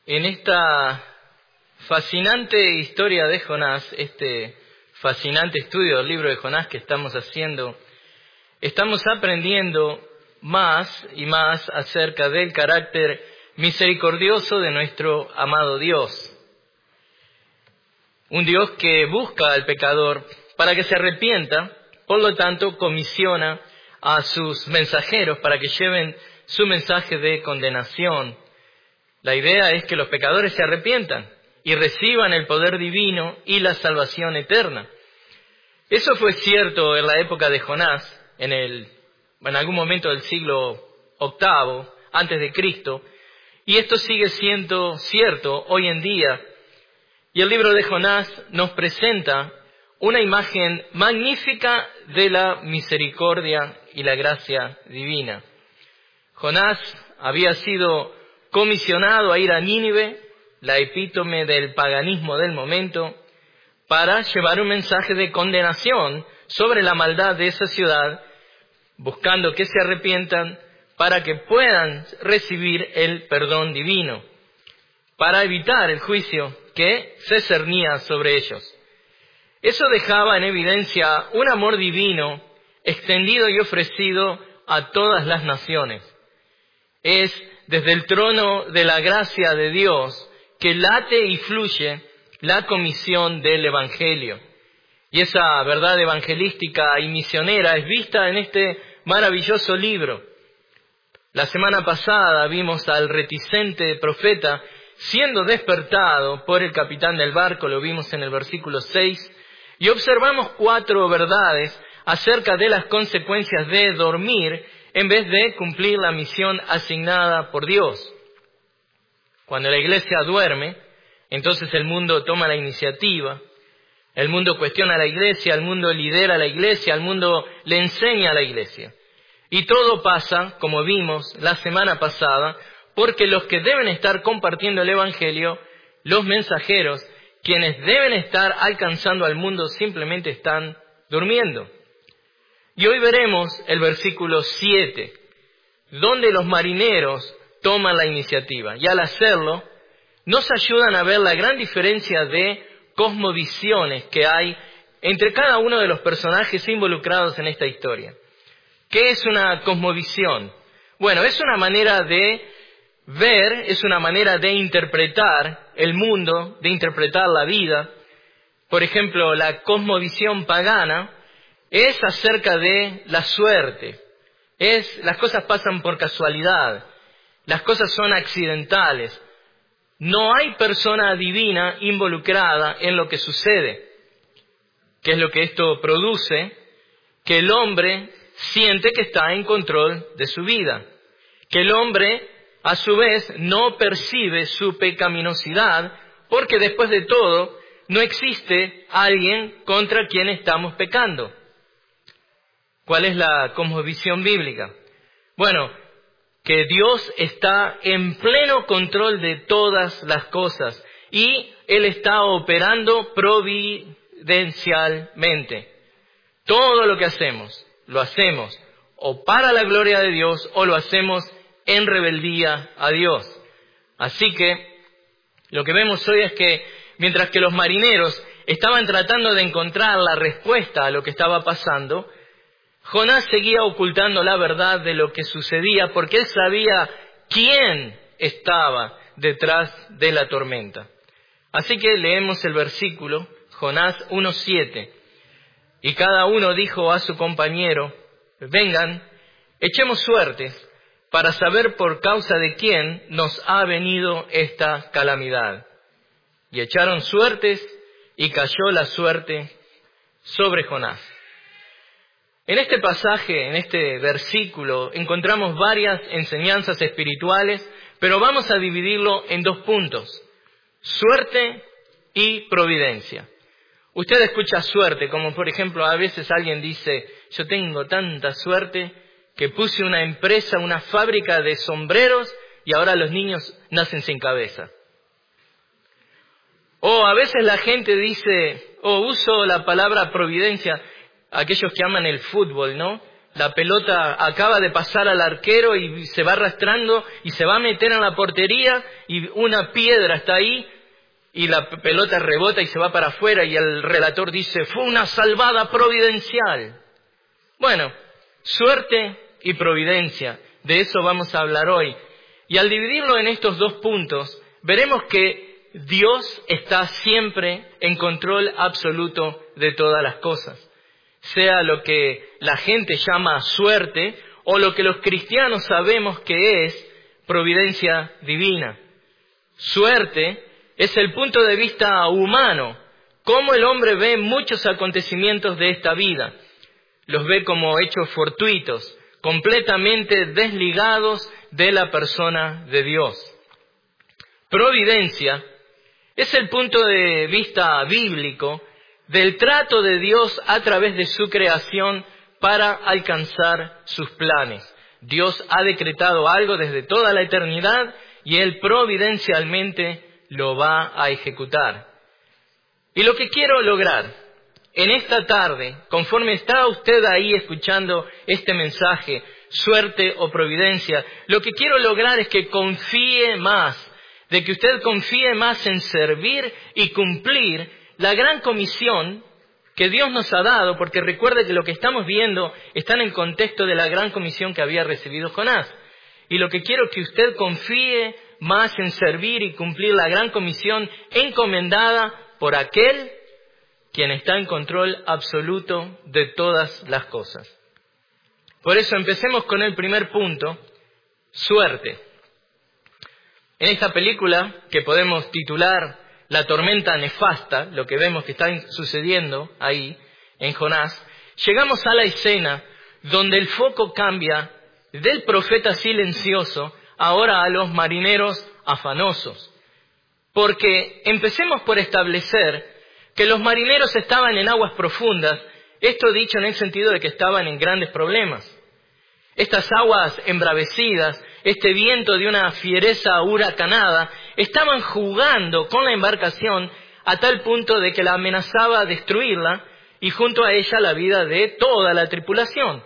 En esta fascinante historia de Jonás, este fascinante estudio del libro de Jonás que estamos haciendo, estamos aprendiendo más y más acerca del carácter misericordioso de nuestro amado Dios. Un Dios que busca al pecador para que se arrepienta, por lo tanto comisiona a sus mensajeros para que lleven su mensaje de condenación. La idea es que los pecadores se arrepientan y reciban el poder divino y la salvación eterna. Eso fue cierto en la época de Jonás, en algún momento del siglo VIII, antes de Cristo, y esto sigue siendo cierto hoy en día. Y el libro de Jonás nos presenta una imagen magnífica de la misericordia y la gracia divina. Jonás había sido comisionado a ir a Nínive, la epítome del paganismo del momento, para llevar un mensaje de condenación sobre la maldad de esa ciudad, buscando que se arrepientan para que puedan recibir el perdón divino, para evitar el juicio que se cernía sobre ellos. Eso dejaba en evidencia un amor divino extendido y ofrecido a todas las naciones. Es desde el trono de la gracia de Dios que late y fluye la comisión del Evangelio. Y esa verdad evangelística y misionera es vista en este maravilloso libro. La semana pasada vimos al reticente profeta siendo despertado por el capitán del barco, lo vimos en el versículo 6, y observamos 4 verdades acerca de las consecuencias de dormir en vez de cumplir la misión asignada por Dios. Cuando la iglesia duerme, entonces el mundo toma la iniciativa, el mundo cuestiona a la iglesia, el mundo lidera a la iglesia, el mundo le enseña a la iglesia. Y todo pasa, como vimos la semana pasada, porque los que deben estar compartiendo el Evangelio, los mensajeros, quienes deben estar alcanzando al mundo, simplemente están durmiendo. Y hoy veremos el versículo 7, donde los marineros toman la iniciativa. Y al hacerlo, nos ayudan a ver la gran diferencia de cosmovisiones que hay entre cada uno de los personajes involucrados en esta historia. ¿Qué es una cosmovisión? Bueno, es una manera de ver, es una manera de interpretar el mundo, de interpretar la vida. Por ejemplo, la cosmovisión pagana es acerca de la suerte. Las cosas pasan por casualidad, las cosas son accidentales. No hay persona divina involucrada en lo que sucede. ¿Qué es lo que esto produce? Que el hombre siente que está en control de su vida. Que el hombre, a su vez, no percibe su pecaminosidad, porque después de todo, no existe alguien contra quien estamos pecando. ¿Cuál es la cosmovisión bíblica? Bueno, que Dios está en pleno control de todas las cosas y Él está operando providencialmente. Todo lo que hacemos, lo hacemos o para la gloria de Dios o lo hacemos en rebeldía a Dios. Así que lo que vemos hoy es que mientras que los marineros estaban tratando de encontrar la respuesta a lo que estaba pasando, Jonás seguía ocultando la verdad de lo que sucedía porque él sabía quién estaba detrás de la tormenta. Así que leemos el versículo, Jonás 1:7. Y cada uno dijo a su compañero: vengan, echemos suertes para saber por causa de quién nos ha venido esta calamidad. Y echaron suertes y cayó la suerte sobre Jonás. En este pasaje, en este versículo, encontramos varias enseñanzas espirituales, pero vamos a dividirlo en 2 puntos: suerte y providencia. Usted escucha suerte, como por ejemplo a veces alguien dice: yo tengo tanta suerte que puse una empresa, una fábrica de sombreros y ahora los niños nacen sin cabeza. O a veces la gente dice, uso la palabra providencia, aquellos que aman el fútbol, ¿no? la pelota acaba de pasar al arquero y se va arrastrando y se va a meter en la portería y una piedra está ahí y la pelota rebota y se va para afuera y el relator dice, fue una salvada providencial. Bueno, suerte y providencia, de eso vamos a hablar hoy. Y al dividirlo en estos dos puntos, veremos que Dios está siempre en control absoluto de todas las cosas. Sea lo que la gente llama suerte o lo que los cristianos sabemos que es providencia divina. Suerte es el punto de vista humano, cómo el hombre ve muchos acontecimientos de esta vida. Los ve como hechos fortuitos, completamente desligados de la persona de Dios. Providencia es el punto de vista bíblico del trato de Dios a través de su creación para alcanzar sus planes. Dios ha decretado algo desde toda la eternidad y Él providencialmente lo va a ejecutar. Y lo que quiero lograr en esta tarde, conforme está usted ahí escuchando este mensaje, suerte o providencia, lo que quiero lograr es que confíe más, de que usted confíe más en servir y cumplir la gran comisión que Dios nos ha dado, porque recuerde que lo que estamos viendo está en el contexto de la gran comisión que había recibido Jonás. Y lo que quiero es que usted confíe más en servir y cumplir la gran comisión encomendada por aquel quien está en control absoluto de todas las cosas. Por eso empecemos con el primer punto, suerte. En esta película, que podemos titular La tormenta nefasta, lo que vemos que está sucediendo ahí en Jonás, llegamos a la escena donde el foco cambia del profeta silencioso ahora a los marineros afanosos. Porque empecemos por establecer que los marineros estaban en aguas profundas, esto dicho en el sentido de que estaban en grandes problemas. Estas aguas embravecidas, este viento de una fiereza huracanada, estaban jugando con la embarcación a tal punto de que la amenazaba destruirla y junto a ella la vida de toda la tripulación.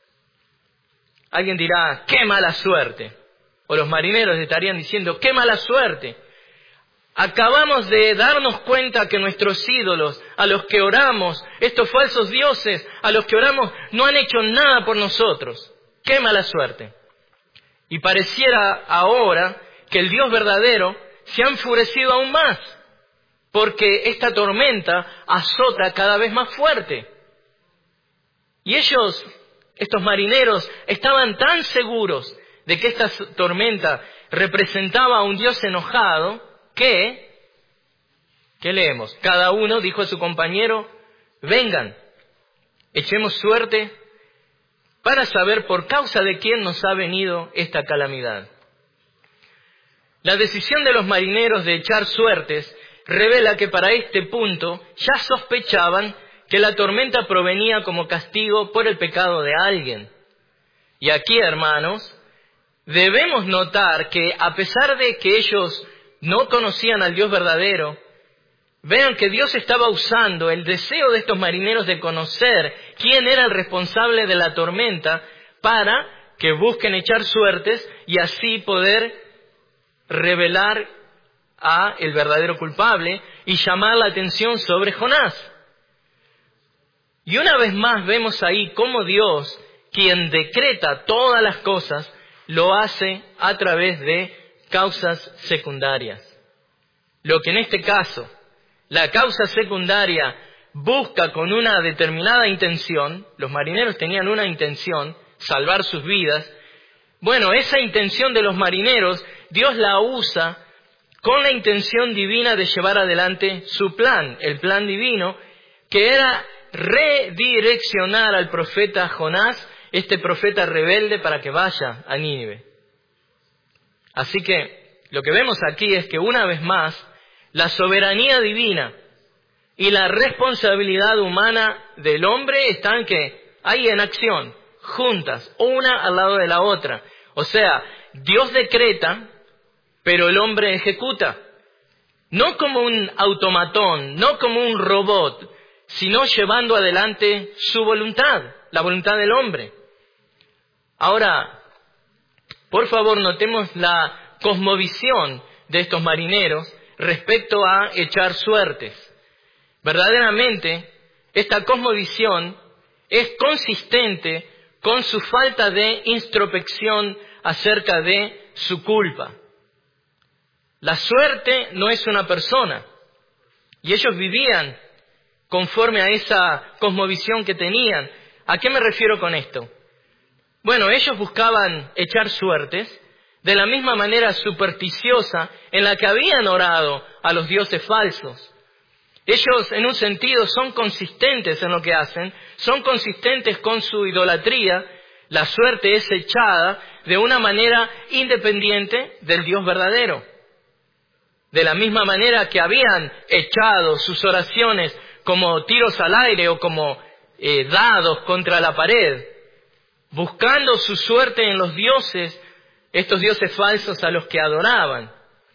Alguien dirá, ¡qué mala suerte! O los marineros estarían diciendo, ¡qué mala suerte! Acabamos de darnos cuenta que nuestros ídolos, a los que oramos, estos falsos dioses, a los que oramos, no han hecho nada por nosotros. ¡Qué mala suerte! Y pareciera ahora que el Dios verdadero se ha enfurecido aún más, porque esta tormenta azota cada vez más fuerte. Y ellos, estos marineros, estaban tan seguros de que esta tormenta representaba a un Dios enojado, ¿qué leemos? Cada uno dijo a su compañero, vengan, echemos suerte para saber por causa de quién nos ha venido esta calamidad. La decisión de los marineros de echar suertes revela que para este punto ya sospechaban que la tormenta provenía como castigo por el pecado de alguien. Y aquí, hermanos, debemos notar que a pesar de que ellos no conocían al Dios verdadero, vean que Dios estaba usando el deseo de estos marineros de conocer quién era el responsable de la tormenta para que busquen echar suertes y así poder revelar a el verdadero culpable y llamar la atención sobre Jonás. Y una vez más vemos ahí cómo Dios, quien decreta todas las cosas, lo hace a través de causas secundarias. Lo que en este caso, la causa secundaria busca con una determinada intención, los marineros tenían una intención, salvar sus vidas. Bueno, esa intención de los marineros, Dios la usa con la intención divina de llevar adelante su plan, el plan divino, que era redireccionar al profeta Jonás, este profeta rebelde, para que vaya a Nínive. Así que lo que vemos aquí es que una vez más, la soberanía divina y la responsabilidad humana del hombre están ahí en acción, juntas, una al lado de la otra. O sea, Dios decreta, pero el hombre ejecuta. No como un automatón, no como un robot, sino llevando adelante su voluntad, la voluntad del hombre. Ahora, por favor, notemos la cosmovisión de estos marineros respecto a echar suertes. Verdaderamente, esta cosmovisión es consistente con su falta de introspección acerca de su culpa. La suerte no es una persona, y ellos vivían conforme a esa cosmovisión que tenían. ¿A qué me refiero con esto? Bueno, ellos buscaban echar suertes de la misma manera supersticiosa en la que habían orado a los dioses falsos. Ellos, en un sentido, son consistentes en lo que hacen, son consistentes con su idolatría. La suerte es echada de una manera independiente del Dios verdadero. De la misma manera que habían echado sus oraciones como tiros al aire o como dados contra la pared, buscando su suerte en los dioses, estos dioses falsos a los que adoraban.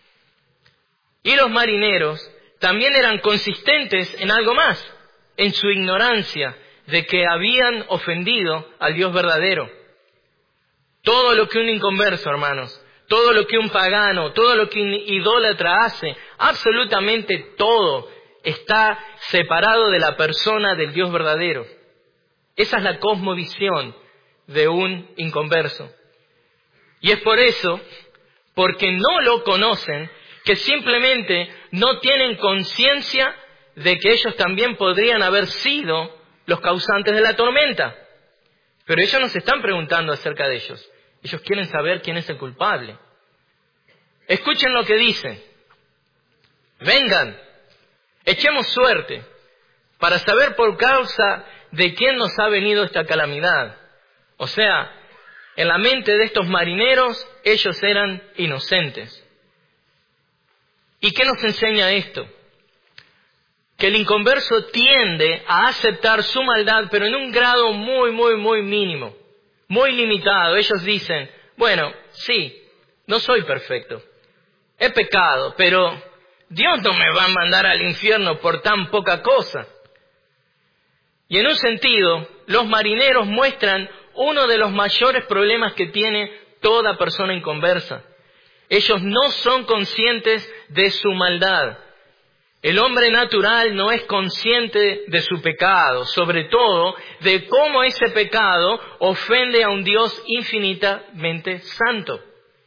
Y los marineros también eran consistentes en algo más, en su ignorancia de que habían ofendido al Dios verdadero. Todo lo que un inconverso, hermanos, todo lo que un pagano, todo lo que un idólatra hace, absolutamente todo está separado de la persona del Dios verdadero. Esa es la cosmovisión de un inconverso. Y es por eso, porque no lo conocen, que simplemente no tienen conciencia de que ellos también podrían haber sido los causantes de la tormenta. Pero ellos no se están preguntando acerca de ellos. Ellos quieren saber quién es el culpable. Escuchen lo que dicen. Vengan, echemos suerte para saber por causa de quién nos ha venido esta calamidad. O sea, en la mente de estos marineros, ellos eran inocentes. ¿Y qué nos enseña esto? Que el inconverso tiende a aceptar su maldad, pero en un grado muy mínimo, muy limitado. Ellos dicen, bueno, sí, no soy perfecto, he pecado, pero Dios no me va a mandar al infierno por tan poca cosa. Y en un sentido, los marineros muestran uno de los mayores problemas que tiene toda persona inconversa. Ellos no son conscientes de su maldad. El hombre natural no es consciente de su pecado, sobre todo de cómo ese pecado ofende a un Dios infinitamente santo.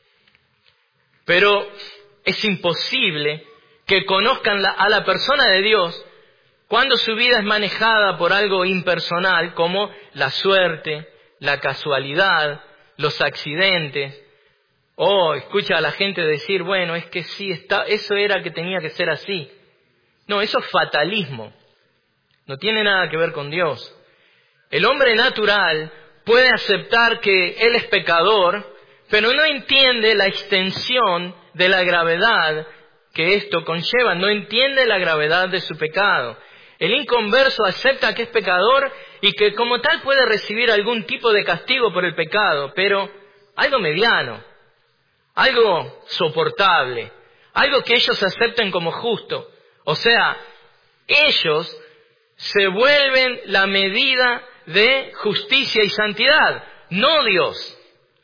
Pero es imposible que conozcan a la persona de Dios cuando su vida es manejada por algo impersonal como la suerte, la casualidad, los accidentes. Escucha a la gente decir, bueno, es que sí, eso era que tenía que ser así. No, eso es fatalismo. No tiene nada que ver con Dios. El hombre natural puede aceptar que él es pecador, pero no entiende la extensión de la gravedad que esto conlleva. No entiende la gravedad de su pecado. El inconverso acepta que es pecador y que como tal puede recibir algún tipo de castigo por el pecado, pero algo mediano, algo soportable, algo que ellos acepten como justo. O sea, ellos se vuelven la medida de justicia y santidad, no Dios.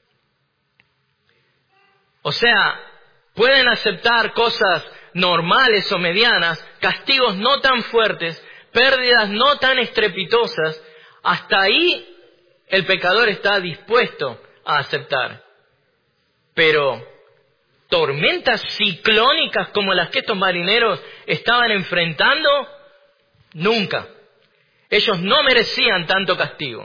O sea, pueden aceptar cosas normales o medianas, castigos no tan fuertes, pérdidas no tan estrepitosas. Hasta ahí el pecador está dispuesto a aceptar. Pero tormentas ciclónicas como las que estos marineros estaban enfrentando, nunca. Ellos no merecían tanto castigo.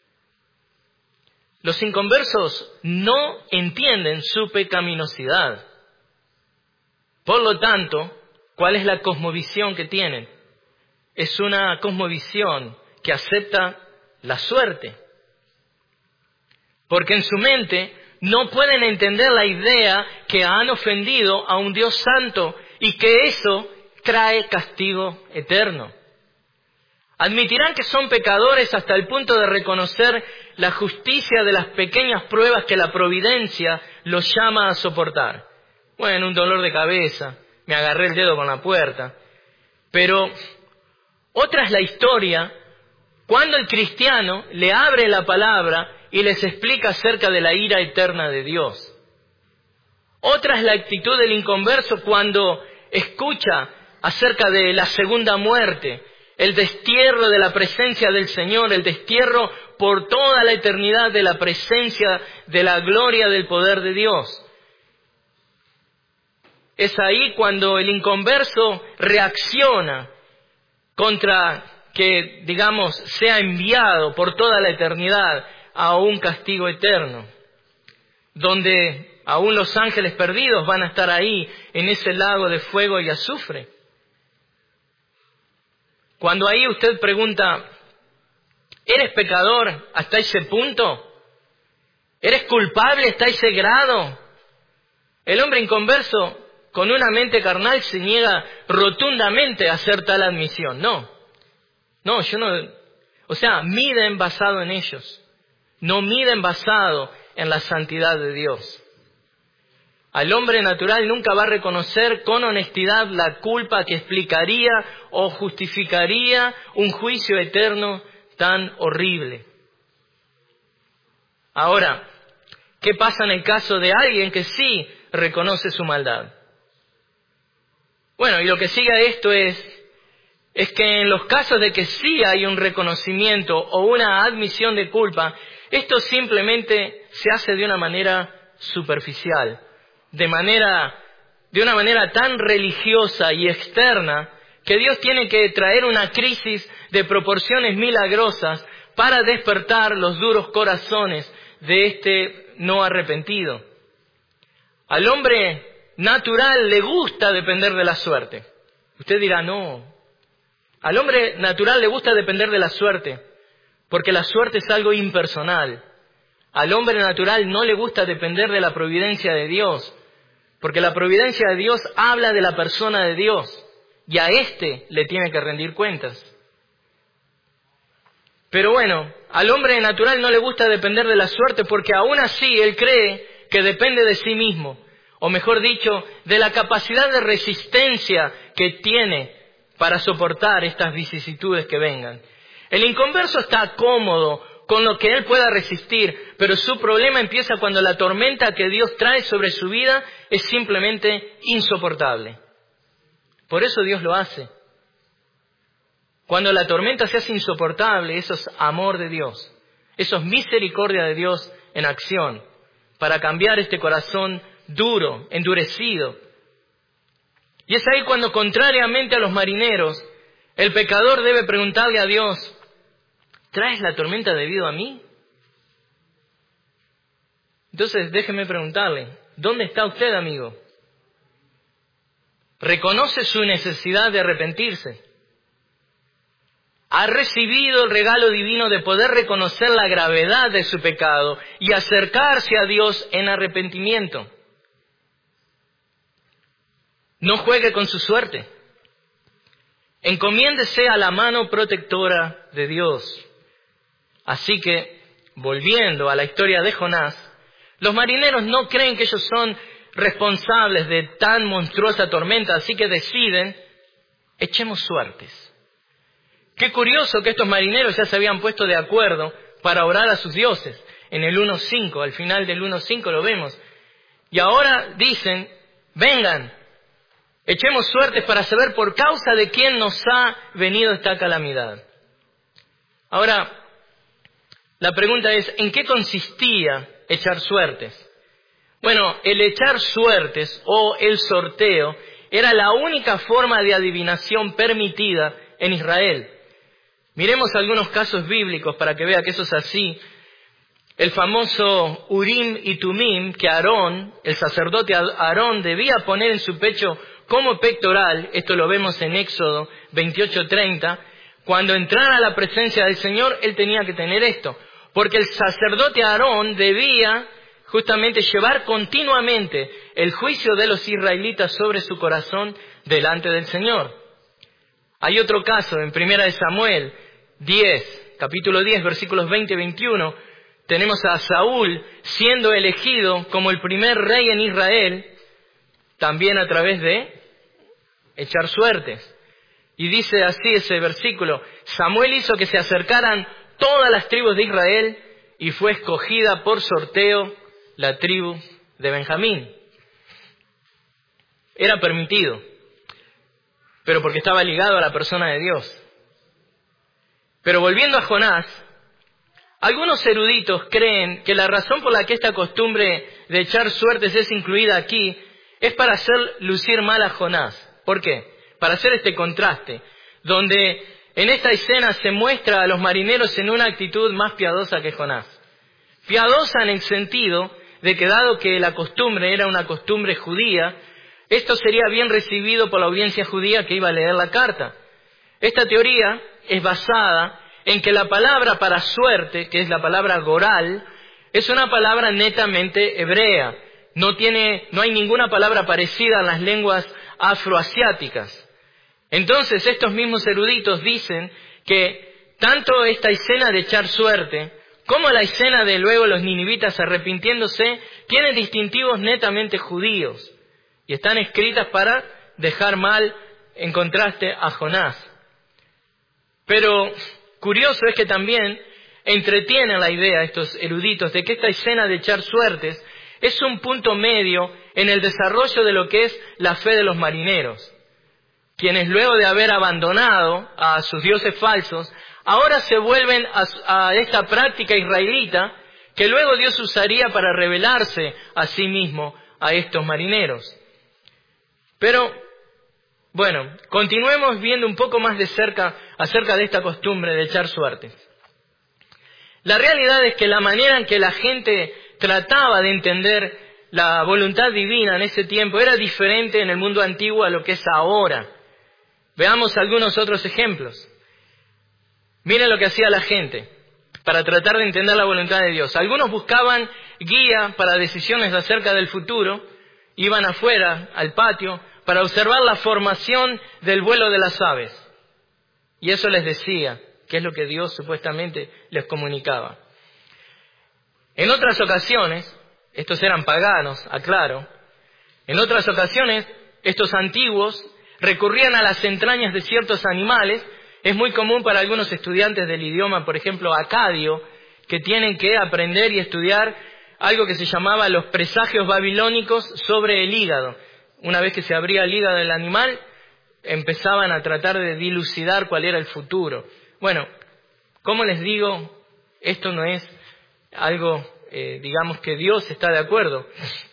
Los inconversos no entienden su pecaminosidad. Por lo tanto, ¿cuál es la cosmovisión que tienen? Es una cosmovisión que acepta la suerte. Porque en su mente no pueden entender la idea que han ofendido a un Dios santo y que eso trae castigo eterno. Admitirán que son pecadores hasta el punto de reconocer la justicia de las pequeñas pruebas que la providencia los llama a soportar. Bueno, un dolor de cabeza, me agarré el dedo con la puerta. Pero otra es la historia cuando el cristiano le abre la palabra y les explica acerca de la ira eterna de Dios. Otra es la actitud del inconverso cuando escucha acerca de la segunda muerte, el destierro de la presencia del Señor, el destierro por toda la eternidad de la presencia, de la gloria del poder de Dios. Es ahí cuando el inconverso reacciona contra que, digamos, sea enviado por toda la eternidad a un castigo eterno, donde aún los ángeles perdidos van a estar ahí en ese lago de fuego y azufre. Cuando ahí usted pregunta, ¿eres pecador hasta ese punto? ¿Eres culpable hasta ese grado? El hombre inconverso, con una mente carnal, se niega rotundamente a hacer tal admisión. No, yo no. O sea, miden basado en ellos. No miden basado en la santidad de Dios. Al hombre natural nunca va a reconocer con honestidad la culpa que explicaría o justificaría un juicio eterno tan horrible. Ahora, ¿qué pasa en el caso de alguien que sí reconoce su maldad? Bueno, y lo que sigue a esto es que en los casos de que sí hay un reconocimiento o una admisión de culpa, esto simplemente se hace de una manera superficial, de una manera tan religiosa y externa que Dios tiene que traer una crisis de proporciones milagrosas para despertar los duros corazones de este no arrepentido. Al hombre natural le gusta depender de la suerte. Usted dirá, no. Al hombre natural le gusta depender de la suerte, porque la suerte es algo impersonal. Al hombre natural no le gusta depender de la providencia de Dios, porque la providencia de Dios habla de la persona de Dios, y a éste le tiene que rendir cuentas. Pero bueno, al hombre natural no le gusta depender de la suerte, porque aún así él cree que depende de sí mismo, o mejor dicho, de la capacidad de resistencia que tiene para soportar estas vicisitudes que vengan. El inconverso está cómodo con lo que él pueda resistir, pero su problema empieza cuando la tormenta que Dios trae sobre su vida es simplemente insoportable. Por eso Dios lo hace. Cuando la tormenta se hace insoportable, eso es amor de Dios, eso es misericordia de Dios en acción, para cambiar este corazón duro, endurecido. Y es ahí cuando, contrariamente a los marineros, el pecador debe preguntarle a Dios, ¿traes la tormenta debido a mí? Entonces, déjeme preguntarle, ¿dónde está usted, amigo? ¿Reconoce su necesidad de arrepentirse? ¿Ha recibido el regalo divino de poder reconocer la gravedad de su pecado y acercarse a Dios en arrepentimiento? No juegue con su suerte. Encomiéndese a la mano protectora de Dios. Así que, volviendo a la historia de Jonás, los marineros no creen que ellos son responsables de tan monstruosa tormenta, así que deciden, echemos suertes. Qué curioso que estos marineros ya se habían puesto de acuerdo para orar a sus dioses. En el 1.5, al final del 1.5 lo vemos. Y ahora dicen, vengan, echemos suertes para saber por causa de quién nos ha venido esta calamidad. Ahora, la pregunta es, ¿en qué consistía echar suertes? Bueno, el echar suertes o el sorteo era la única forma de adivinación permitida en Israel. Miremos algunos casos bíblicos para que vea que eso es así. El famoso Urim y Tumim que Aarón, el sacerdote Aarón, debía poner en su pecho como pectoral, esto lo vemos en Éxodo 28:30, cuando entrara a la presencia del Señor, él tenía que tener esto, porque el sacerdote Aarón debía justamente llevar continuamente el juicio de los israelitas sobre su corazón delante del Señor. Hay otro caso en 1 Samuel 10, capítulo 10, versículos 20 y 21, tenemos a Saúl siendo elegido como el primer rey en Israel, también a través de echar suertes. Y dice así ese versículo, Samuel hizo que se acercaran todas las tribus de Israel y fue escogida por sorteo la tribu de Benjamín. Era permitido, pero porque estaba ligado a la persona de Dios. Pero volviendo a Jonás, algunos eruditos creen que la razón por la que esta costumbre de echar suertes es incluida aquí es para hacer lucir mal a Jonás. ¿Por qué? Para hacer este contraste, donde en esta escena se muestra a los marineros en una actitud más piadosa que Jonás. Piadosa en el sentido de que dado que la costumbre era una costumbre judía, esto sería bien recibido por la audiencia judía que iba a leer la carta. Esta teoría es basada en que la palabra para suerte, que es la palabra goral, es una palabra netamente hebrea. No hay ninguna palabra parecida en las lenguas afroasiáticas. Entonces, estos mismos eruditos dicen que tanto esta escena de echar suerte como la escena de luego los ninivitas arrepintiéndose tienen distintivos netamente judíos y están escritas para dejar mal en contraste a Jonás. Pero curioso es que también entretienen la idea estos eruditos de que esta escena de echar suertes es un punto medio en el desarrollo de lo que es la fe de los marineros, quienes luego de haber abandonado a sus dioses falsos, ahora se vuelven a esta práctica israelita que luego Dios usaría para revelarse a sí mismo a estos marineros. Pero, bueno, continuemos viendo un poco más de cerca acerca de esta costumbre de echar suertes. La realidad es que la manera en que la gente trataba de entender la voluntad divina en ese tiempo era diferente en el mundo antiguo a lo que es ahora. Veamos algunos otros ejemplos. Miren lo que hacía la gente para tratar de entender la voluntad de Dios. Algunos buscaban guía para decisiones acerca del futuro, iban afuera al patio para observar la formación del vuelo de las aves. Y eso les decía, que es lo que Dios supuestamente les comunicaba. En otras ocasiones, estos eran paganos, aclaro, en otras ocasiones estos antiguos recurrían a las entrañas de ciertos animales. Es muy común para algunos estudiantes del idioma, por ejemplo, acadio, que tienen que aprender y estudiar algo que se llamaba los presagios babilónicos sobre el hígado. Una vez que se abría el hígado del animal, empezaban a tratar de dilucidar cuál era el futuro. Bueno, como les digo, esto no es algo, digamos, que Dios está de acuerdo.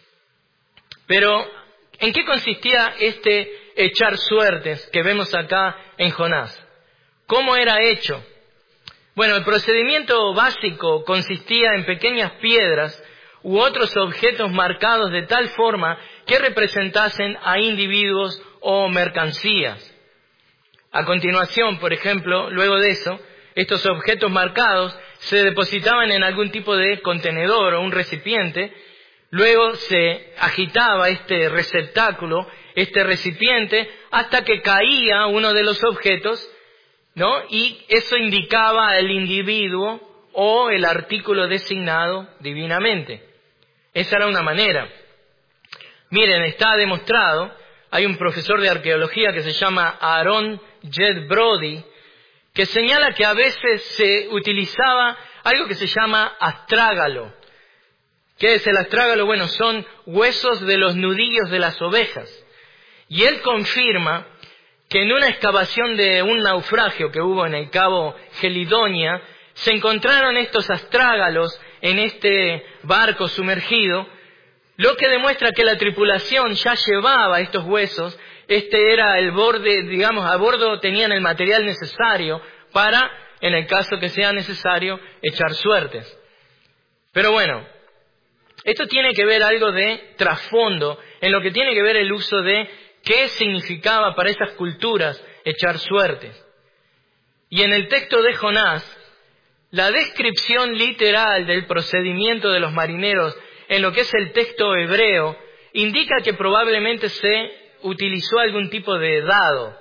Pero, ¿en qué consistía este echar suertes que vemos acá en Jonás? ¿Cómo era hecho? Bueno, el procedimiento básico consistía en pequeñas piedras u otros objetos marcados de tal forma que representasen a individuos o mercancías. A continuación, por ejemplo, luego de eso, estos objetos marcados se depositaban en algún tipo de contenedor o un recipiente. Luego se agitaba este receptáculo, este recipiente, hasta que caía uno de los objetos, ¿no? Y eso indicaba al individuo o el artículo designado divinamente. Esa era una manera. Miren, está demostrado, hay un profesor de arqueología que se llama Aaron Jed Brody, que señala que a veces se utilizaba algo que se llama astrágalo. ¿Qué es el astrágalo? Bueno, son huesos de los nudillos de las ovejas. Y él confirma que en una excavación de un naufragio que hubo en el cabo Gelidonia, se encontraron estos astrágalos en este barco sumergido, lo que demuestra que la tripulación ya llevaba estos huesos. Este era el borde, digamos, a bordo tenían el material necesario para, en el caso que sea necesario, echar suertes. Pero bueno, esto tiene que ver algo de trasfondo, en lo que tiene que ver el uso de qué significaba para esas culturas echar suertes. Y en el texto de Jonás, la descripción literal del procedimiento de los marineros en lo que es el texto hebreo indica que probablemente se utilizó algún tipo de dado.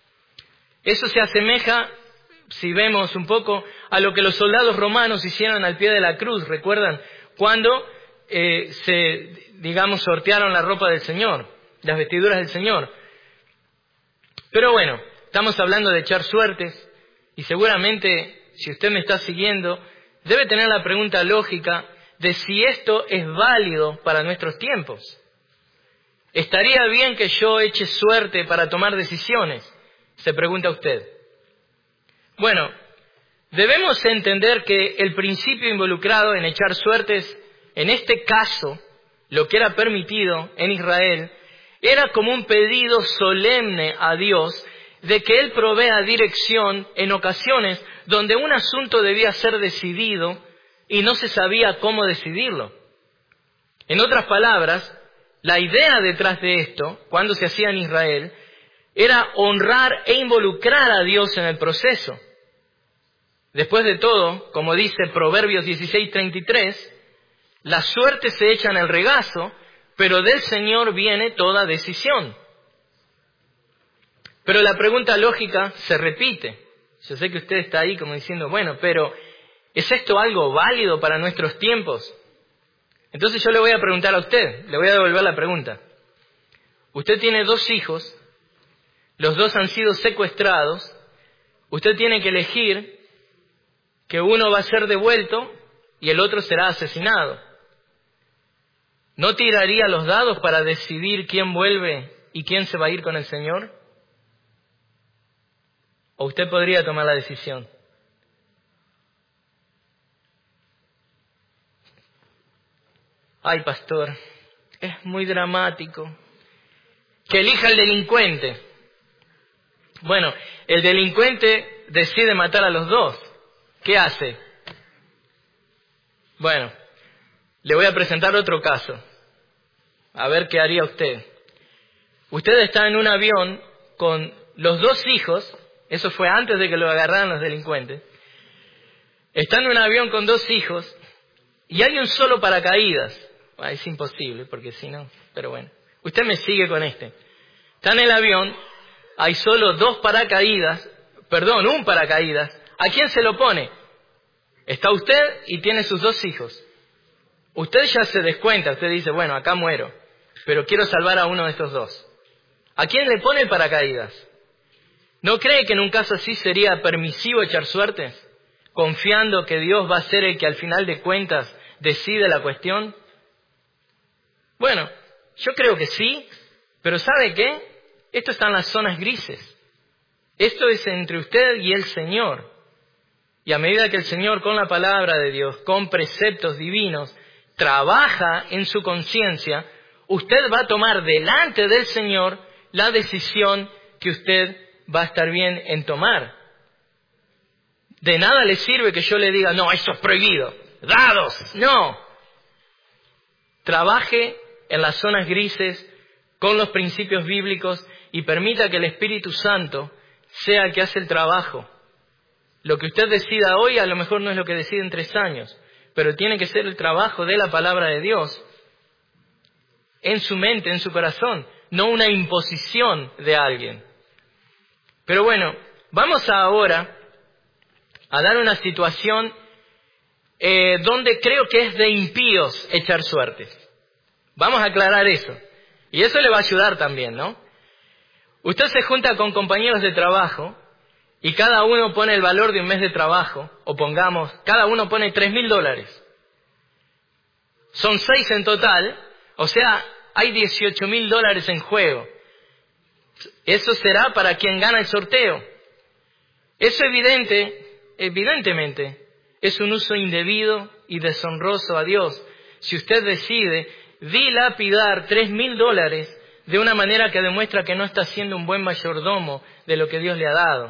Eso se asemeja, si vemos un poco, a lo que los soldados romanos hicieron al pie de la cruz. ¿Recuerdan? Cuando sortearon la ropa del Señor, las vestiduras del Señor. Pero bueno, estamos hablando de echar suertes y seguramente, si usted me está siguiendo debe tener la pregunta lógica de si esto es válido para nuestros tiempos. ¿Estaría bien que yo eche suerte para tomar decisiones? Se pregunta usted. Bueno, debemos entender que el principio involucrado en echar suertes, en este caso, lo que era permitido en Israel, era como un pedido solemne a Dios de que Él provea dirección en ocasiones donde un asunto debía ser decidido y no se sabía cómo decidirlo. En otras palabras, la idea detrás de esto, cuando se hacía en Israel, era honrar e involucrar a Dios en el proceso. Después de todo, como dice Proverbios 16:33, la suerte se echa en el regazo, pero del Señor viene toda decisión. Pero la pregunta lógica se repite. Yo sé que usted está ahí como diciendo, bueno, pero ¿es esto algo válido para nuestros tiempos? Entonces yo le voy a preguntar a usted, le voy a devolver la pregunta. Usted tiene 2 hijos, los 2 han sido secuestrados, usted tiene que elegir que uno va a ser devuelto y el otro será asesinado. ¿No tiraría los dados para decidir quién vuelve y quién se va a ir con el Señor? ¿O usted podría tomar la decisión? Ay, pastor, es muy dramático. Que elija el delincuente. Bueno, el delincuente decide matar a los 2. ¿Qué hace? Bueno, le voy a presentar otro caso. A ver qué haría usted. Usted está en un avión con los 2 hijos. Eso fue antes de que lo agarraran los delincuentes. Está en un avión con 2 hijos y hay un solo paracaídas. Es imposible, porque si no, pero bueno. Usted me sigue con este. Está en el avión, hay solo un paracaídas. ¿A quién se lo pone? Está usted y tiene sus 2 hijos. Usted ya se descuenta, usted dice, bueno, acá muero, pero quiero salvar a uno de estos 2. ¿A quién le pone el paracaídas? ¿No cree que en un caso así sería permisivo echar suertes, confiando que Dios va a ser el que al final de cuentas decide la cuestión? Bueno, yo creo que sí, pero ¿sabe qué? Esto está en las zonas grises. Esto es entre usted y el Señor. Y a medida que el Señor, con la palabra de Dios, con preceptos divinos, trabaja en su conciencia, usted va a tomar delante del Señor la decisión que usted va a estar bien en tomar. De nada le sirve que yo le diga, no, eso es prohibido, dados, no. Trabaje en las zonas grises con los principios bíblicos y permita que el Espíritu Santo sea el que hace el trabajo. Lo que usted decida hoy a lo mejor no es lo que decide en 3 años, pero tiene que ser el trabajo de la palabra de Dios en su mente, en su corazón, no una imposición de alguien. Pero bueno, vamos ahora a dar una situación donde creo que es de impíos echar suertes. Vamos a aclarar eso. Y eso le va a ayudar también, ¿no? Usted se junta con compañeros de trabajo y cada uno pone el valor de un mes de trabajo, o pongamos, cada uno pone $3,000. Son 6 en total, o sea, hay $18,000 en juego. Eso será para quien gana el sorteo. Eso evidentemente, es un uso indebido y deshonroso a Dios. Si usted decide dilapidar $3,000 de una manera que demuestra que no está siendo un buen mayordomo de lo que Dios le ha dado.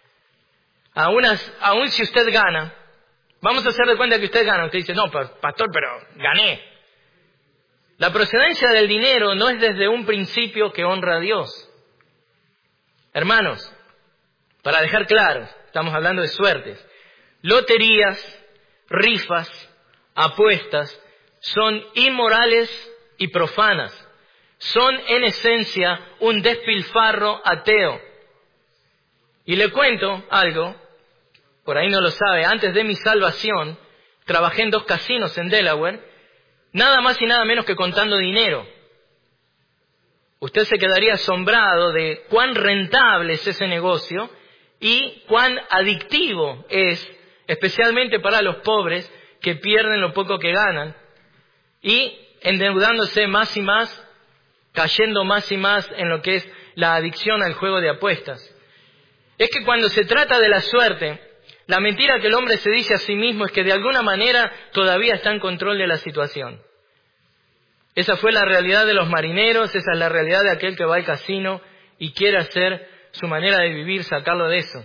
Aún si usted gana, vamos a hacer de cuenta que usted gana. Usted dice, no, pastor, pero gané. La procedencia del dinero no es desde un principio que honra a Dios. Hermanos, para dejar claro, estamos hablando de suertes. Loterías, rifas, apuestas, son inmorales y profanas. Son en esencia un despilfarro ateo. Y le cuento algo, por ahí no lo sabe, antes de mi salvación, trabajé en 2 casinos en Delaware, nada más y nada menos que contando dinero. Usted se quedaría asombrado de cuán rentable es ese negocio y cuán adictivo es especialmente para los pobres que pierden lo poco que ganan y endeudándose más y más, cayendo más y más en lo que es la adicción al juego de apuestas. Es que cuando se trata de la suerte, la mentira que el hombre se dice a sí mismo es que de alguna manera todavía está en control de la situación. Esa fue la realidad de los marineros, esa es la realidad de aquel que va al casino y quiere hacer su manera de vivir, sacarlo de eso.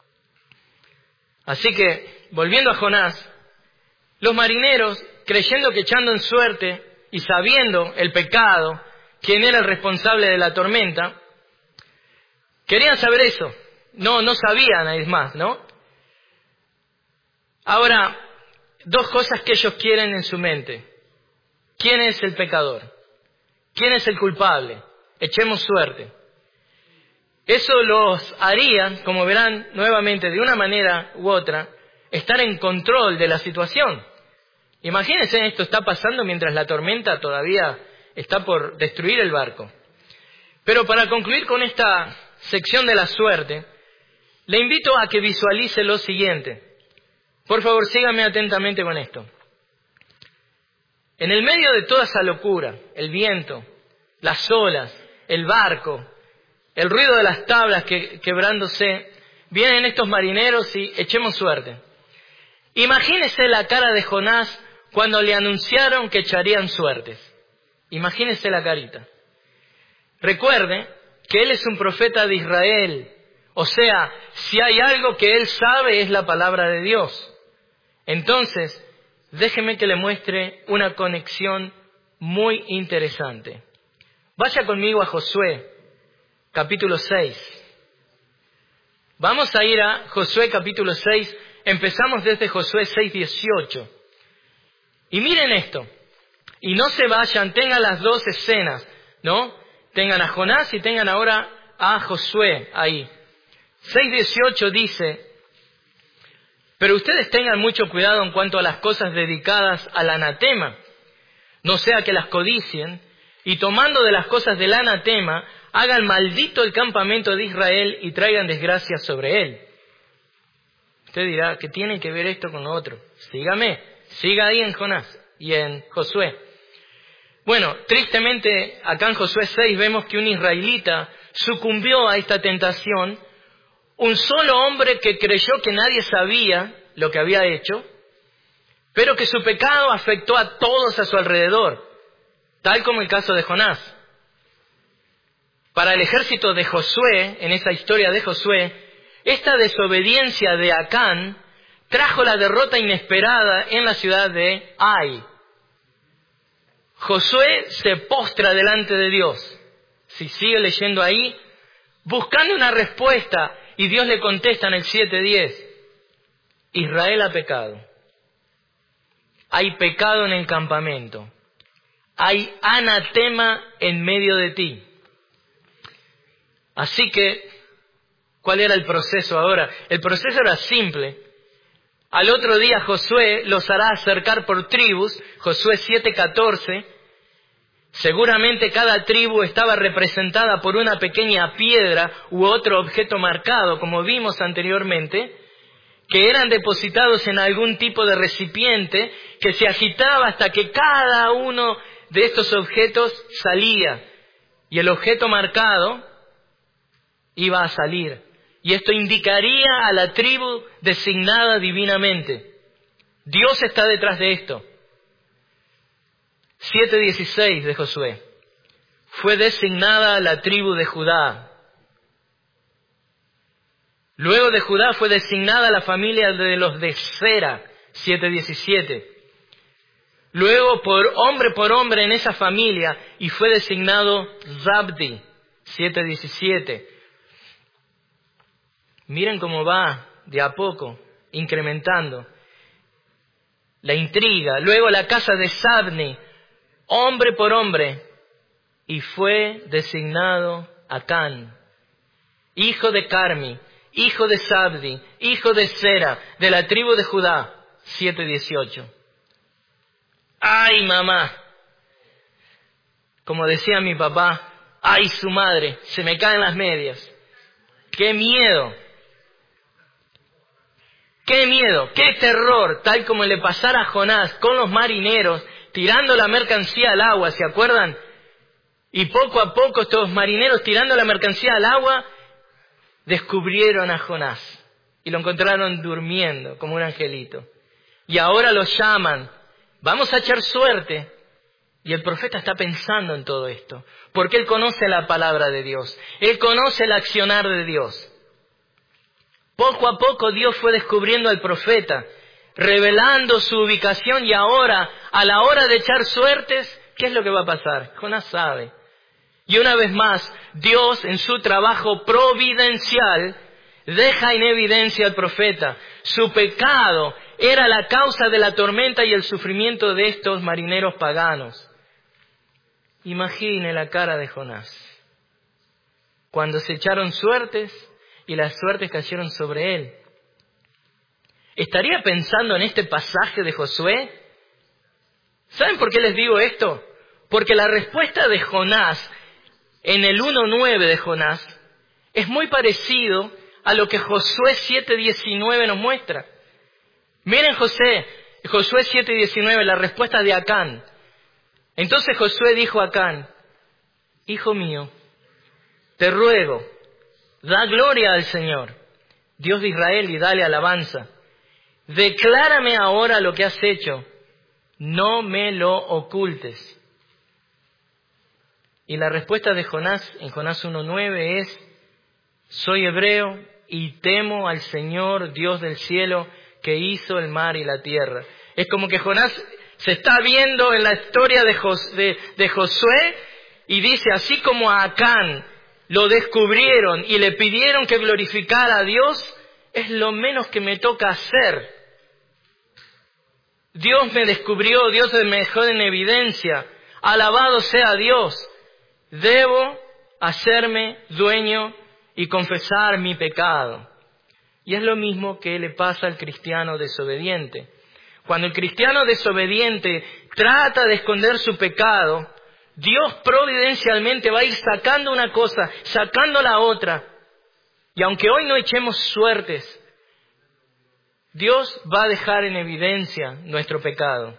Así que, volviendo a Jonás, los marineros, creyendo que echando en suerte y sabiendo el pecado, quién era el responsable de la tormenta, querían saber eso. No sabían, es más, ¿no? Ahora, dos cosas que ellos quieren en su mente. ¿Quién es el pecador? ¿Quién es el culpable? Echemos suerte. Eso los haría, como verán nuevamente, de una manera u otra, estar en control de la situación. Imagínense, esto está pasando mientras la tormenta todavía está por destruir el barco. Pero para concluir con esta sección de la suerte, le invito a que visualice lo siguiente. Por favor, sígame atentamente con esto. En el medio de toda esa locura, el viento, las olas, el barco, el ruido de las tablas quebrándose, vienen estos marineros y echemos suerte. Imagínese la cara de Jonás cuando le anunciaron que echarían suertes. Imagínese la carita. Recuerde que él es un profeta de Israel. O sea, si hay algo que él sabe es la palabra de Dios. Entonces, déjeme que le muestre una conexión muy interesante. Vaya conmigo a Josué, capítulo 6. Vamos a ir a Josué, capítulo 6. Empezamos desde Josué 6:18. Y miren esto. Y no se vayan, tengan las dos escenas, ¿no? Tengan a Jonás y tengan ahora a Josué ahí. 6:18 dice: pero ustedes tengan mucho cuidado en cuanto a las cosas dedicadas al anatema, no sea que las codicien, y tomando de las cosas del anatema, hagan maldito el campamento de Israel y traigan desgracia sobre él. Usted dirá, ¿qué tiene que ver esto con lo otro? Siga ahí en Jonás y en Josué. Bueno, tristemente, acá en Josué 6 vemos que un israelita sucumbió a esta tentación. Un solo hombre que creyó que nadie sabía lo que había hecho, pero que su pecado afectó a todos a su alrededor, tal como el caso de Jonás. Para el ejército de Josué, en esa historia de Josué, esta desobediencia de Acán trajo la derrota inesperada en la ciudad de Ai. Josué se postra delante de Dios. Si sigue leyendo ahí, buscando una respuesta, y Dios le contesta en el 7:10, Israel ha pecado. Hay pecado en el campamento. Hay anatema en medio de ti. Así que, ¿cuál era el proceso ahora? El proceso era simple. Al otro día Josué los hará acercar por tribus, Josué 7:14. Seguramente cada tribu estaba representada por una pequeña piedra u otro objeto marcado, como vimos anteriormente, que eran depositados en algún tipo de recipiente que se agitaba hasta que cada uno de estos objetos salía. Y el objeto marcado iba a salir. Y esto indicaría a la tribu designada divinamente. Dios está detrás de esto. 7:16 de Josué. Fue designada la tribu de Judá. Luego de Judá fue designada la familia de los de Sera. 7:17. Luego por hombre en esa familia y fue designado Zabdi. 7:17. Miren cómo va de a poco, incrementando la intriga. Luego la casa de Sabni, hombre por hombre, y fue designado Acán, hijo de Carmi, hijo de Sabdi, hijo de Sera, de la tribu de Judá. 7:18. ¡Ay, mamá! Como decía mi papá, ¡ay, su madre! Se me caen las medias. ¡Qué miedo! ¡Qué miedo! ¡Qué terror! Tal como le pasara a Jonás con los marineros, tirando la mercancía al agua, ¿se acuerdan? Y poco a poco estos marineros tirando la mercancía al agua, descubrieron a Jonás. Y lo encontraron durmiendo, como un angelito. Y ahora lo llaman. Vamos a echar suerte. Y el profeta está pensando en todo esto. Porque él conoce la palabra de Dios. Él conoce el accionar de Dios. Poco a poco Dios fue descubriendo al profeta, revelando su ubicación, y ahora, a la hora de echar suertes, ¿qué es lo que va a pasar? Jonás sabe. Y una vez más, Dios en su trabajo providencial deja en evidencia al profeta. Su pecado era la causa de la tormenta y el sufrimiento de estos marineros paganos. Imagine la cara de Jonás. Cuando se echaron suertes y las suertes cayeron sobre él. ¿Estaría pensando en este pasaje de Josué? ¿Saben por qué les digo esto? Porque la respuesta de Jonás en el 1:9 de Jonás es muy parecido a lo que Josué 7:19 nos muestra. Miren Josué 7:19, la respuesta de Acán. Entonces Josué dijo a Acán: Hijo mío, te ruego, da gloria al Señor, Dios de Israel, y dale alabanza. Declárame ahora lo que has hecho, no me lo ocultes. Y la respuesta de Jonás, en Jonás 1:9 es: soy hebreo y temo al Señor, Dios del cielo, que hizo el mar y la tierra. Es como que Jonás se está viendo en la historia de Josué y dice, así como a Acán lo descubrieron y le pidieron que glorificara a Dios, es lo menos que me toca hacer. Dios me descubrió, Dios me dejó en evidencia. Alabado sea Dios. Debo hacerme dueño y confesar mi pecado. Y es lo mismo que le pasa al cristiano desobediente. Cuando el cristiano desobediente trata de esconder su pecado, Dios providencialmente va a ir sacando una cosa, sacando la otra. Y aunque hoy no echemos suertes, Dios va a dejar en evidencia nuestro pecado.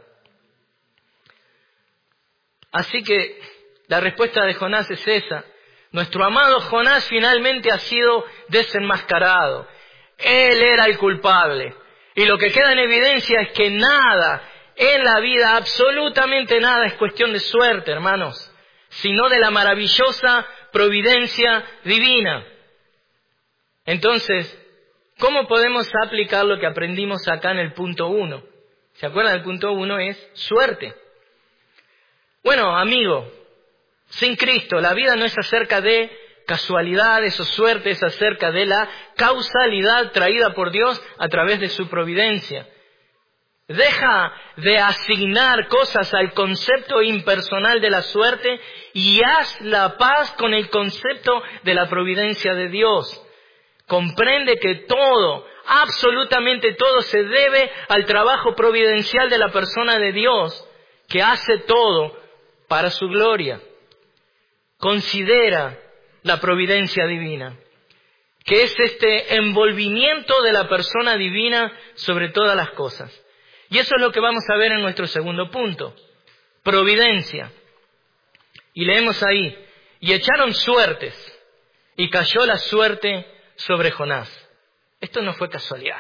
Así que la respuesta de Jonás es esa. Nuestro amado Jonás finalmente ha sido desenmascarado. Él era el culpable. Y lo que queda en evidencia es que nada en la vida, absolutamente nada, es cuestión de suerte, hermanos, sino de la maravillosa providencia divina. Entonces, ¿cómo podemos aplicar lo que aprendimos acá en el punto 1? ¿Se acuerdan? El punto 1 es suerte. Bueno, amigo, sin Cristo, la vida no es acerca de casualidades o suerte, es acerca de la causalidad traída por Dios a través de su providencia. Deja de asignar cosas al concepto impersonal de la suerte y haz la paz con el concepto de la providencia de Dios. Comprende que todo, absolutamente todo, se debe al trabajo providencial de la persona de Dios, que hace todo para su gloria. Considera la providencia divina, que es este envolvimiento de la persona divina sobre todas las cosas. Y eso es lo que vamos a ver en nuestro segundo punto. Providencia. Y leemos ahí: y echaron suertes, y cayó la suerte sobre Jonás. Esto no fue casualidad.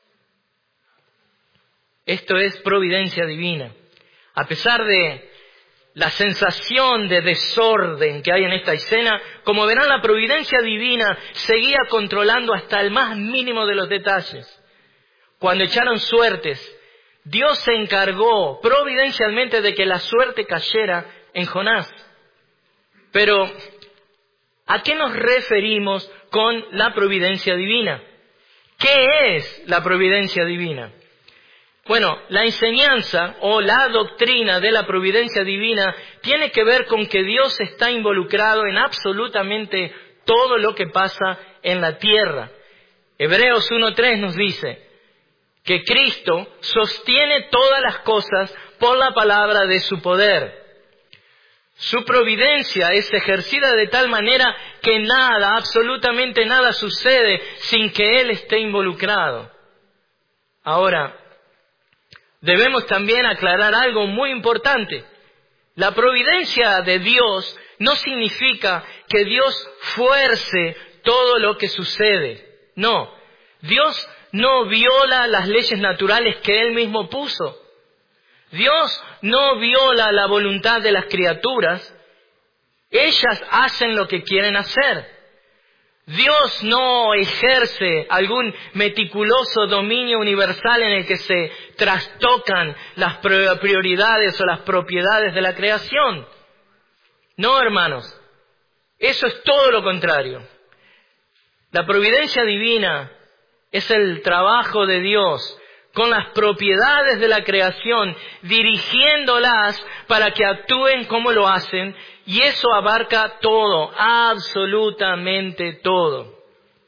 Esto es providencia divina. A pesar de la sensación de desorden que hay en esta escena, como verán, la providencia divina seguía controlando hasta el más mínimo de los detalles. Cuando echaron suertes, Dios se encargó providencialmente de que la suerte cayera en Jonás. Pero, ¿a qué nos referimos con la providencia divina? ¿Qué es la providencia divina? Bueno, la enseñanza o la doctrina de la providencia divina tiene que ver con que Dios está involucrado en absolutamente todo lo que pasa en la tierra. Hebreos 1:3 nos dice que Cristo sostiene todas las cosas por la palabra de su poder. Su providencia es ejercida de tal manera que nada, absolutamente nada sucede sin que Él esté involucrado. Ahora, debemos también aclarar algo muy importante. La providencia de Dios no significa que Dios fuerce todo lo que sucede. No, Dios no viola las leyes naturales que Él mismo puso. Dios no viola la voluntad de las criaturas. Ellas hacen lo que quieren hacer. Dios no ejerce algún meticuloso dominio universal en el que se trastocan las prioridades o las propiedades de la creación. No, hermanos, eso es todo lo contrario. La providencia divina es el trabajo de Dios con las propiedades de la creación, dirigiéndolas para que actúen como lo hacen, y eso abarca todo, absolutamente todo.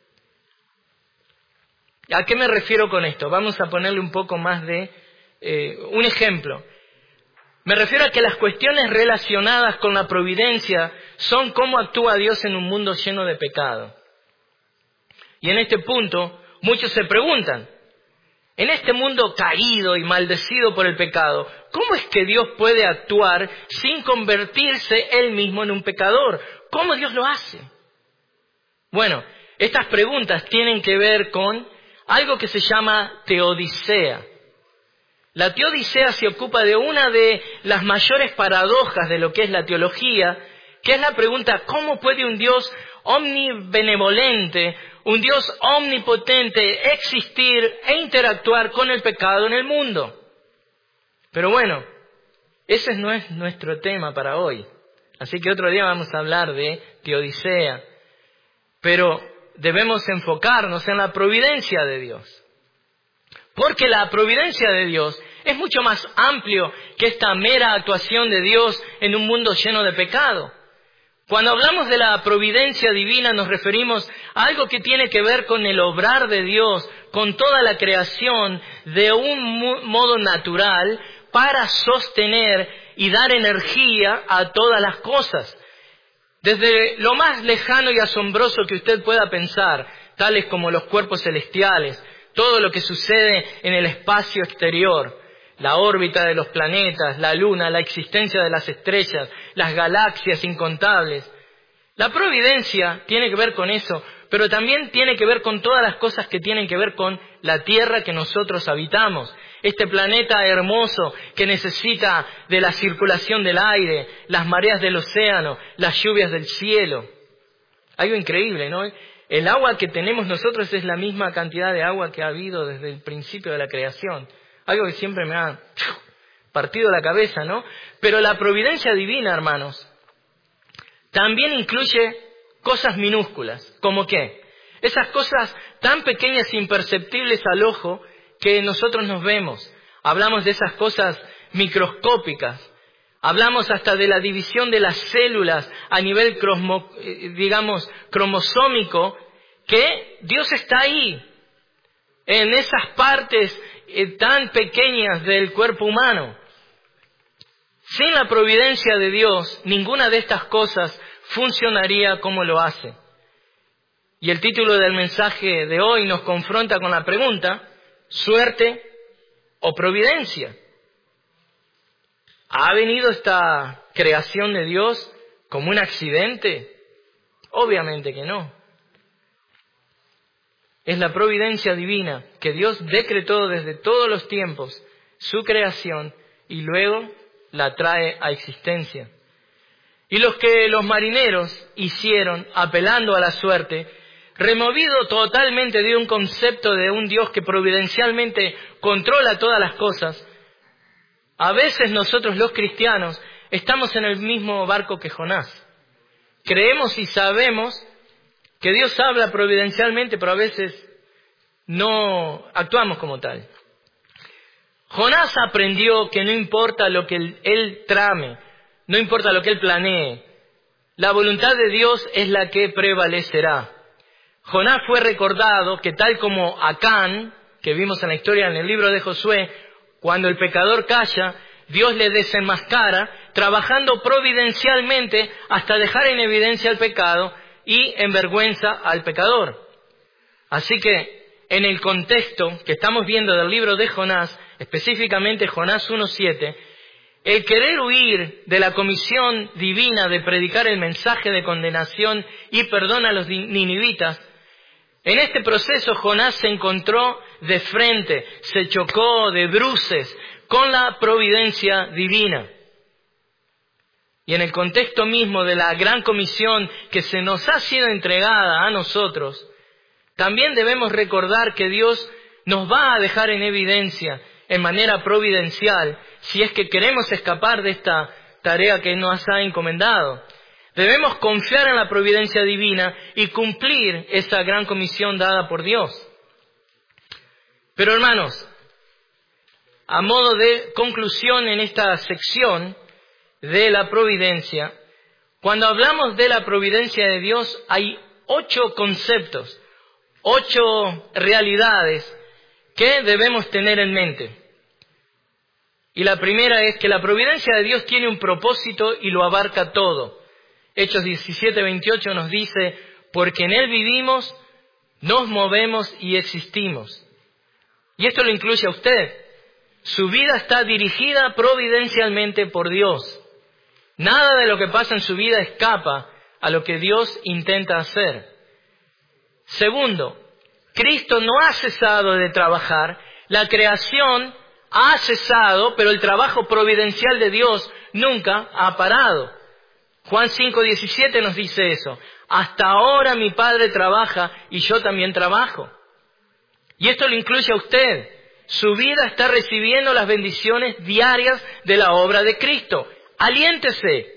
¿A qué me refiero con esto? Vamos a ponerle un poco más de un ejemplo. Me refiero a que las cuestiones relacionadas con la providencia son cómo actúa Dios en un mundo lleno de pecado. Y en este punto, muchos se preguntan, en este mundo caído y maldecido por el pecado, ¿cómo es que Dios puede actuar sin convertirse Él mismo en un pecador? ¿Cómo Dios lo hace? Bueno, estas preguntas tienen que ver con algo que se llama teodicea. La teodicea se ocupa de una de las mayores paradojas de lo que es la teología, que es la pregunta, ¿cómo puede un Dios omnibenevolente, un Dios omnipotente existir e interactuar con el pecado en el mundo? Pero bueno, ese no es nuestro tema para hoy. Así que otro día vamos a hablar de teodicea. Pero debemos enfocarnos en la providencia de Dios. Porque la providencia de Dios es mucho más amplio que esta mera actuación de Dios en un mundo lleno de pecado. Cuando hablamos de la providencia divina nos referimos a algo que tiene que ver con el obrar de Dios, con toda la creación de un modo natural para sostener y dar energía a todas las cosas. Desde lo más lejano y asombroso que usted pueda pensar, tales como los cuerpos celestiales, todo lo que sucede en el espacio exterior, la órbita de los planetas, la luna, la existencia de las estrellas, las galaxias incontables. La providencia tiene que ver con eso, pero también tiene que ver con todas las cosas que tienen que ver con la tierra que nosotros habitamos. Este planeta hermoso que necesita de la circulación del aire, las mareas del océano, las lluvias del cielo. Algo increíble, ¿no? El agua que tenemos nosotros es la misma cantidad de agua que ha habido desde el principio de la creación. Algo que siempre me ha partido la cabeza, ¿no? Pero la providencia divina, hermanos, también incluye cosas minúsculas. ¿Cómo qué? Esas cosas tan pequeñas e imperceptibles al ojo que nosotros nos vemos. Hablamos de esas cosas microscópicas. Hablamos hasta de la división de las células a nivel cromosómico, que Dios está ahí, en esas partes tan pequeñas del cuerpo humano. Sin la providencia de Dios, ninguna de estas cosas funcionaría como lo hace. Y el título del mensaje de hoy nos confronta con la pregunta, ¿suerte o providencia? ¿Ha venido esta creación de Dios como un accidente? Obviamente que no. Es la providencia divina que Dios decretó desde todos los tiempos, su creación, y luego la trae a existencia. Y los que los marineros hicieron, apelando a la suerte, removido totalmente de un concepto de un Dios que providencialmente controla todas las cosas, a veces nosotros los cristianos estamos en el mismo barco que Jonás. Creemos y sabemos que Dios habla providencialmente, pero a veces no actuamos como tal. Jonás aprendió que no importa lo que él trame, no importa lo que él planee, la voluntad de Dios es la que prevalecerá. Jonás fue recordado que tal como Acán, que vimos en la historia en el libro de Josué, cuando el pecador calla, Dios le desenmascara, trabajando providencialmente hasta dejar en evidencia el pecado y en vergüenza al pecador. Así que en el contexto que estamos viendo del libro de Jonás, específicamente Jonás 1:7, el querer huir de la comisión divina de predicar el mensaje de condenación y perdón a los ninivitas, en este proceso Jonás se encontró de frente, se chocó de bruces con la providencia divina. Y en el contexto mismo de la gran comisión que se nos ha sido entregada a nosotros, también debemos recordar que Dios nos va a dejar en evidencia, en manera providencial, si es que queremos escapar de esta tarea que nos ha encomendado. Debemos confiar en la providencia divina y cumplir esa gran comisión dada por Dios. Pero hermanos, a modo de conclusión en esta sección de la providencia, cuando hablamos de la providencia de Dios hay 8 conceptos, 8 realidades que debemos tener en mente. Y la primera es que la providencia de Dios tiene un propósito y lo abarca todo. Hechos 17:28 nos dice, porque en Él vivimos, nos movemos y existimos. Y esto lo incluye a usted. Su vida está dirigida providencialmente por Dios. Nada de lo que pasa en su vida escapa a lo que Dios intenta hacer. Segundo, Cristo no ha cesado de trabajar. La creación ha cesado, pero el trabajo providencial de Dios nunca ha parado. Juan 5:17 nos dice eso. Hasta ahora mi Padre trabaja y yo también trabajo. Y esto lo incluye a usted. Su vida está recibiendo las bendiciones diarias de la obra de Cristo. Aliéntese.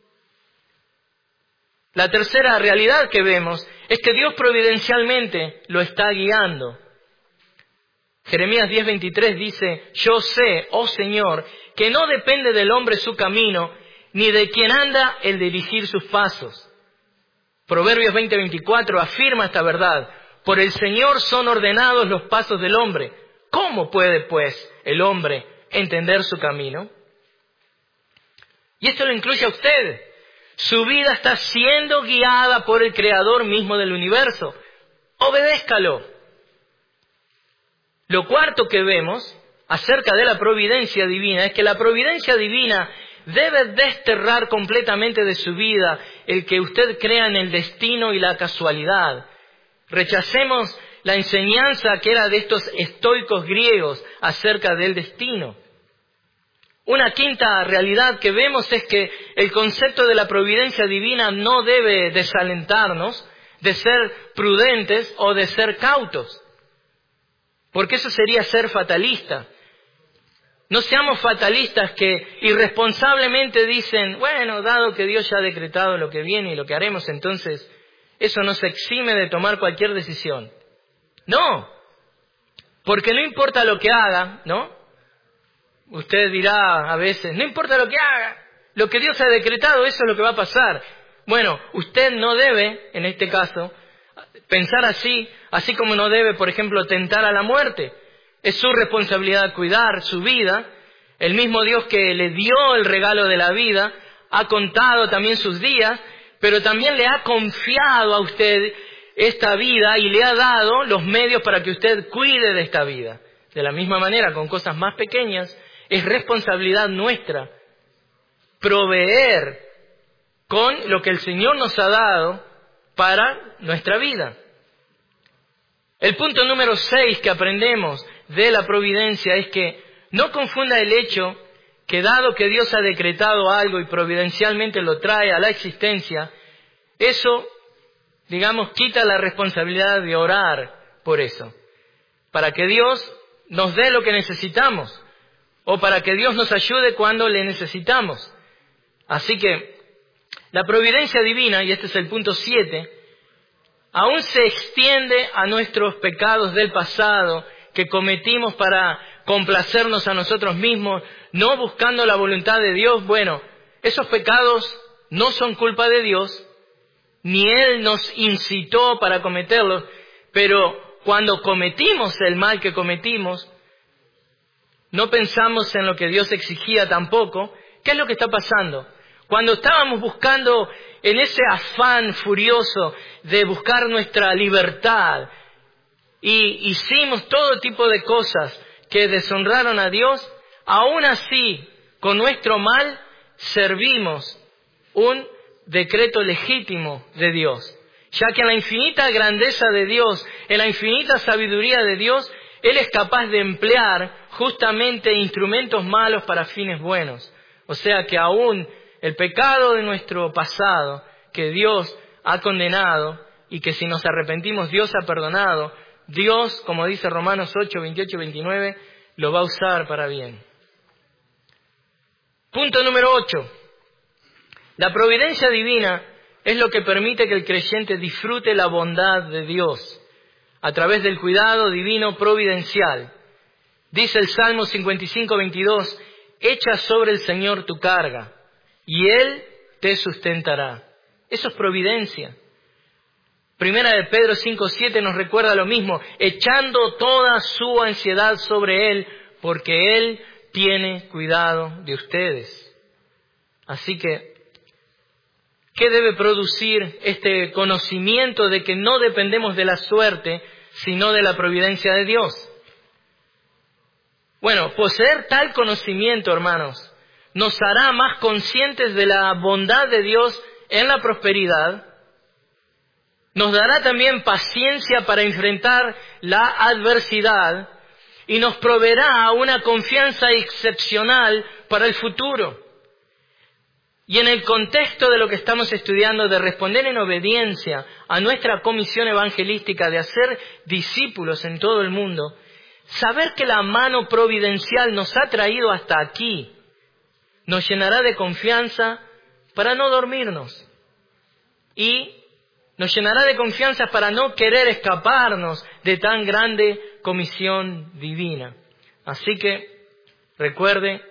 La tercera realidad que vemos es que Dios providencialmente lo está guiando. Jeremías 10:23 dice, yo sé, oh Señor, que no depende del hombre su camino, ni de quien anda el dirigir sus pasos. Proverbios 20:24 afirma esta verdad. Por el Señor son ordenados los pasos del hombre. ¿Cómo puede, pues, el hombre entender su camino? Y esto lo incluye a usted. Su vida está siendo guiada por el Creador mismo del universo. Obedézcalo. Lo cuarto que vemos acerca de la providencia divina es que la providencia divina debe desterrar completamente de su vida el que usted crea en el destino y la casualidad. Rechacemos la enseñanza que era de estos estoicos griegos acerca del destino. Una quinta realidad que vemos es que el concepto de la providencia divina no debe desalentarnos de ser prudentes o de ser cautos, porque eso sería ser fatalista. No seamos fatalistas que irresponsablemente dicen, bueno, dado que Dios ya ha decretado lo que viene y lo que haremos, entonces eso nos exime de tomar cualquier decisión. No, porque no importa lo que haga, ¿no? Usted dirá a veces, no importa lo que haga, lo que Dios ha decretado, eso es lo que va a pasar. Bueno, usted no debe, en este caso, pensar así como no debe, por ejemplo, tentar a la muerte. Es su responsabilidad cuidar su vida. El mismo Dios que le dio el regalo de la vida ha contado también sus días, pero también le ha confiado a usted esta vida y le ha dado los medios para que usted cuide de esta vida. De la misma manera, con cosas más pequeñas, es responsabilidad nuestra proveer con lo que el Señor nos ha dado para nuestra vida. El punto número 6 que aprendemos de la providencia es que no confunda el hecho que dado que Dios ha decretado algo y providencialmente lo trae a la existencia, eso, digamos, quita la responsabilidad de orar por eso, para que Dios nos dé lo que necesitamos o para que Dios nos ayude cuando le necesitamos. Así que la providencia divina, y este es el punto 7, aún se extiende a nuestros pecados del pasado que cometimos para complacernos a nosotros mismos, no buscando la voluntad de Dios. Bueno, esos pecados no son culpa de Dios, ni Él nos incitó para cometerlos, pero cuando cometimos el mal que cometimos, no pensamos en lo que Dios exigía tampoco. ¿Qué es lo que está pasando? Cuando estábamos buscando en ese afán furioso de buscar nuestra libertad, y hicimos todo tipo de cosas que deshonraron a Dios, aún así, con nuestro mal, servimos un decreto legítimo de Dios. Ya que en la infinita grandeza de Dios, en la infinita sabiduría de Dios, Él es capaz de emplear justamente instrumentos malos para fines buenos. O sea que aún el pecado de nuestro pasado, que Dios ha condenado y que si nos arrepentimos Dios ha perdonado, Dios, como dice Romanos 8, 28 y 29, lo va a usar para bien. Punto número 8. La providencia divina es lo que permite que el creyente disfrute la bondad de Dios a través del cuidado divino providencial. Dice el Salmo 55, 22, echa sobre el Señor tu carga y Él te sustentará. Eso es providencia. Primera de Pedro 5, 7 nos recuerda lo mismo, echando toda su ansiedad sobre Él, porque Él tiene cuidado de ustedes. Así que, ¿qué debe producir este conocimiento de que no dependemos de la suerte, sino de la providencia de Dios? Bueno, poseer tal conocimiento, hermanos, nos hará más conscientes de la bondad de Dios en la prosperidad. Nos dará también paciencia para enfrentar la adversidad y nos proveerá una confianza excepcional para el futuro. Y en el contexto de lo que estamos estudiando, de responder en obediencia a nuestra comisión evangelística de hacer discípulos en todo el mundo, saber que la mano providencial nos ha traído hasta aquí, nos llenará de confianza para no dormirnos. Y nos llenará de confianza para no querer escaparnos de tan grande comisión divina. Así que, recuerde,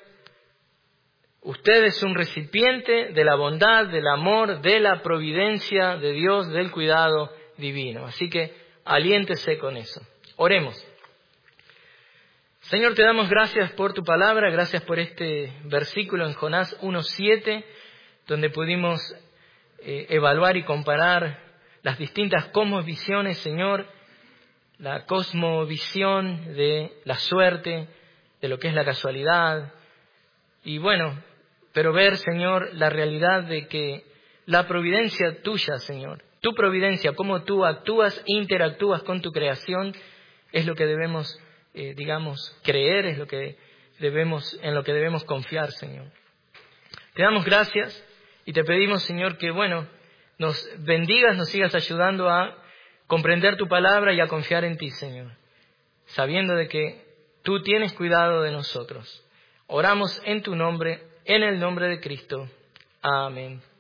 usted es un recipiente de la bondad, del amor, de la providencia de Dios, del cuidado divino. Así que aliéntese con eso. Oremos. Señor, te damos gracias por tu palabra, gracias por este versículo en Jonás 1:7, donde pudimos evaluar y comparar las distintas cosmovisiones, Señor, la cosmovisión de la suerte, de lo que es la casualidad, y bueno, pero ver, Señor, la realidad de que la providencia tuya, Señor, tu providencia, cómo tú actúas e interactúas con tu creación, es lo que debemos, creer, es lo que en lo que debemos confiar, Señor. Te damos gracias y te pedimos, Señor, que, nos bendigas, nos sigas ayudando a comprender tu palabra y a confiar en ti, Señor, sabiendo de que tú tienes cuidado de nosotros. Oramos en tu nombre, en el nombre de Cristo. Amén.